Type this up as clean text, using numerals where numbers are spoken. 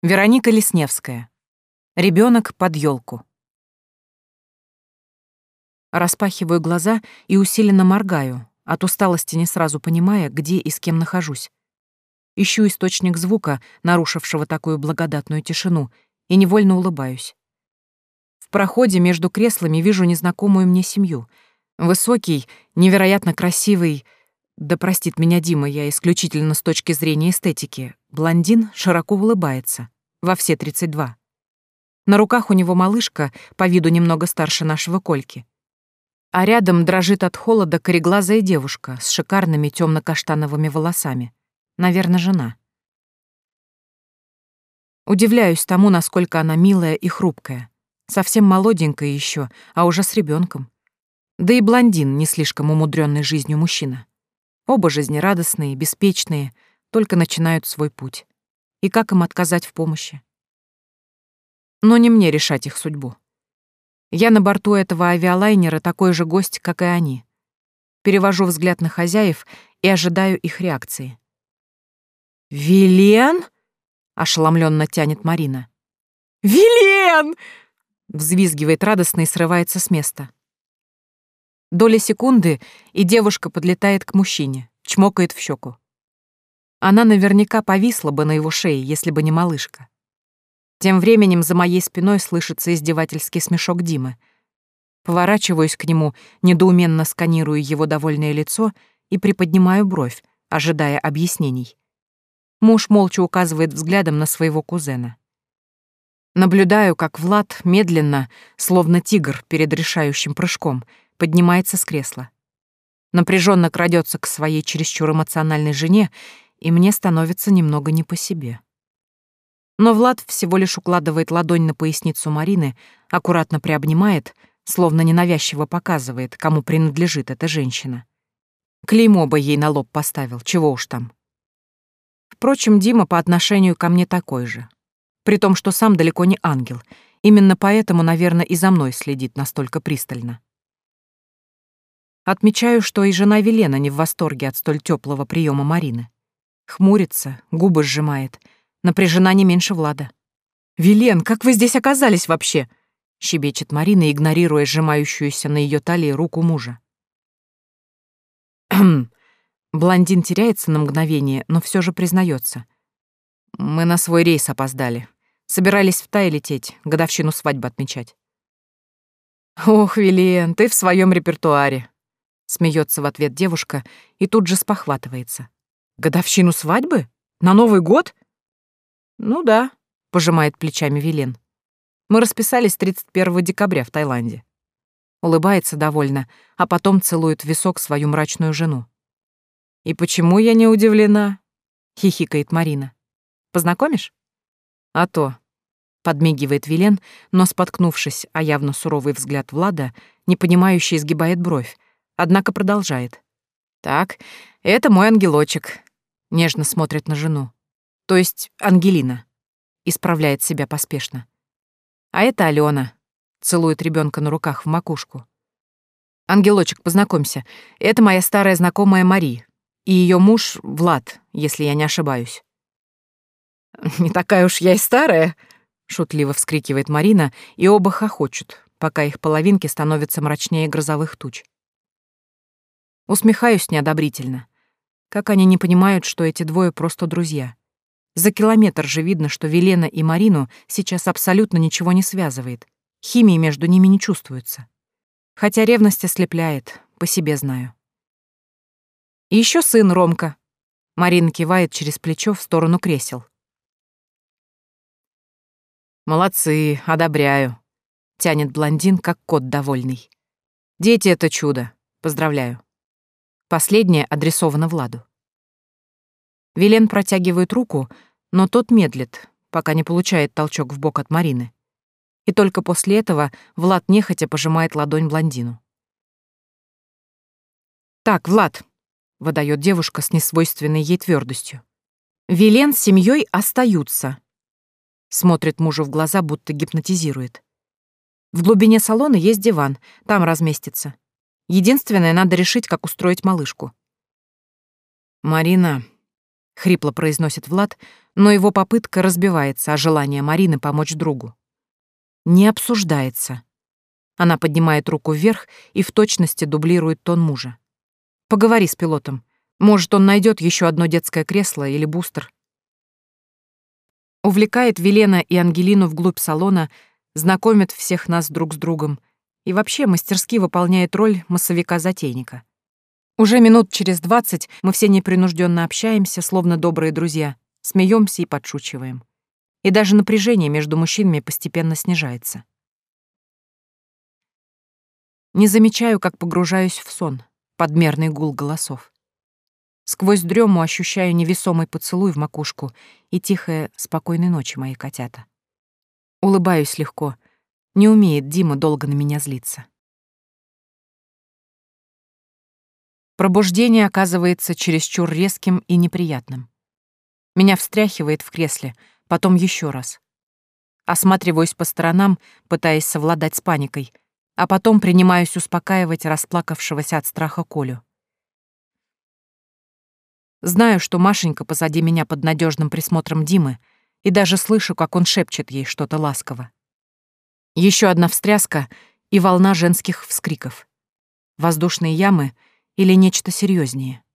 Вероника Лесневская. Ребенок под елку. Распахиваю глаза и усиленно моргаю, от усталости не сразу понимая, где и с кем нахожусь. Ищу источник звука, нарушившего такую благодатную тишину, и невольно улыбаюсь. В проходе между креслами вижу незнакомую мне семью. Высокий, невероятно красивый, да простит меня Дима, я исключительно с точки зрения эстетики, блондин широко улыбается, во все 32. На руках у него малышка, по виду немного старше нашего Кольки. А рядом дрожит от холода кореглазая девушка с шикарными темно-каштановыми волосами. Наверное, жена. Удивляюсь тому, насколько она милая и хрупкая. Совсем молоденькая еще, а уже с ребенком. Да и блондин не слишком умудренный жизнью мужчина. Оба жизнерадостные, беспечные, только начинают свой путь. И как им отказать в помощи? Но не мне решать их судьбу. Я на борту этого авиалайнера такой же гость, как и они. Перевожу взгляд на хозяев и ожидаю их реакции. «Вилен?» — ошеломленно тянет Марина. «Вилен!» — взвизгивает радостно и срывается с места. Доля секунды, и девушка подлетает к мужчине, чмокает в щеку. Она наверняка повисла бы на его шее, если бы не малышка. Тем временем за моей спиной слышится издевательский смешок Димы. Поворачиваюсь к нему, недоуменно сканирую его довольное лицо и приподнимаю бровь, ожидая объяснений. Муж молча указывает взглядом на своего кузена. Наблюдаю, как Влад медленно, словно тигр перед решающим прыжком, поднимается с кресла. Напряженно крадется к своей чересчур эмоциональной жене, и мне становится немного не по себе. Но Влад всего лишь укладывает ладонь на поясницу Марины, аккуратно приобнимает, словно ненавязчиво показывает, кому принадлежит эта женщина. Клеймо бы ей на лоб поставил, чего уж там. Впрочем, Дима по отношению ко мне такой же. При том, что сам далеко не ангел. Именно поэтому, наверное, и за мной следит настолько пристально. Отмечаю, что и жена Велена не в восторге от столь теплого приема Марины. Хмурится, губы сжимает, напряжена не меньше Влада. «Вилен, как вы здесь оказались вообще?» — щебечет Марина, игнорируя сжимающуюся на ее талии руку мужа. Блондин теряется на мгновение, но все же признается. «Мы на свой рейс опоздали. Собирались в Тай лететь, годовщину свадьбы отмечать». «Ох, Вилен, ты в своем репертуаре», — смеется в ответ девушка и тут же спохватывается. «Годовщину свадьбы? На Новый год?» «Ну да», — пожимает плечами Вилен. «Мы расписались 31 декабря в Таиланде». Улыбается довольно, а потом целует в висок свою мрачную жену. «И почему я не удивлена?» — хихикает Марина. «Познакомишь?» «А то», — подмигивает Вилен, но, споткнувшись о явно суровый взгляд Влада, непонимающе изгибает бровь, однако продолжает. «Так, это мой ангелочек», — нежно смотрит на жену. «То есть Ангелина», — исправляет себя поспешно. «А это Алена», — целует ребенка на руках в макушку. «Ангелочек, познакомься, это моя старая знакомая Мари и ее муж Влад, если я не ошибаюсь». «Не такая уж я и старая», — шутливо вскрикивает Марина, и оба хохочут, пока их половинки становятся мрачнее грозовых туч. Усмехаюсь неодобрительно. Как они не понимают, что эти двое просто друзья. За километр же видно, что Велена и Марину сейчас абсолютно ничего не связывает. Химии между ними не чувствуется. Хотя ревность ослепляет, по себе знаю. И еще сын Ромка. Марина кивает через плечо в сторону кресел. «Молодцы, одобряю», — тянет блондин, как кот довольный. «Дети — это чудо. Поздравляю». Последнее адресовано Владу. Вилен протягивает руку, но тот медлит, пока не получает толчок в бок от Марины. И только после этого Влад нехотя пожимает ладонь блондину. «Так, Влад», — выдает девушка с несвойственной ей твердостью. «Вилен с семьей остаются», — смотрит мужу в глаза, будто гипнотизирует. «В глубине салона есть диван, там разместится. Единственное, надо решить, как устроить малышку». «Марина», — хрипло произносит Влад, Но его попытка разбивается о желание Марины помочь другу. Не обсуждается. Она поднимает руку вверх и в точности дублирует тон мужа. Поговори с пилотом. Может, он найдет еще одно детское кресло или бустер. Увлекает Велена и Ангелину вглубь салона, знакомит всех нас друг с другом и вообще мастерски выполняет роль массовика-затейника. Уже минут через 20 мы все непринужденно общаемся, словно добрые друзья, смеемся и подшучиваем. И даже напряжение между мужчинами постепенно снижается. Не замечаю, как погружаюсь в сон, под мерный гул голосов. Сквозь дрему ощущаю невесомый поцелуй в макушку и тихое «спокойной ночи, мои котята». Улыбаюсь легко. Не умеет Дима долго на меня злиться. Пробуждение оказывается чересчур резким и неприятным. Меня встряхивает в кресле, потом еще раз. Осматриваюсь по сторонам, пытаясь совладать с паникой, а потом принимаюсь успокаивать расплакавшегося от страха Колю. Знаю, что Машенька позади меня под надежным присмотром Димы, и даже слышу, как он шепчет ей что-то ласково. Еще одна встряска и волна женских вскриков. Воздушные ямы или нечто серьезнее.